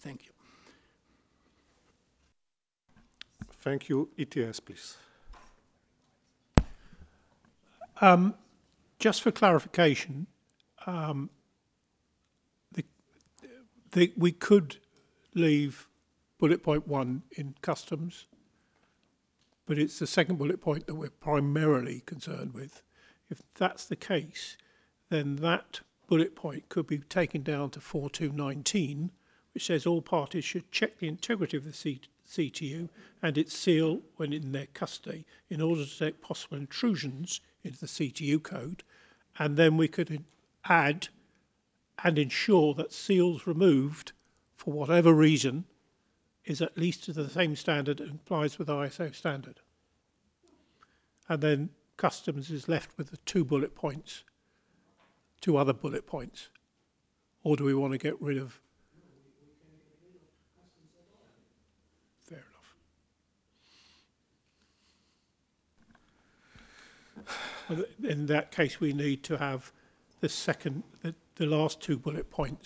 Thank you. Thank you. ETS, please. Just for clarification, the, we could leave bullet point 1 in customs, but it's the second bullet point that we're primarily concerned with. If that's the case, then that bullet point could be taken down to 4219, which says all parties should check the integrity of the CTU and its seal when in their custody in order to detect possible intrusions into the CTU code. And then we could add and ensure that seals removed for whatever reason is at least to the same standard and complies with ISO standard. And then customs is left with the two other bullet points. Or do we want to get rid of? Fair enough. Well, in that case, we need to have the last two bullet points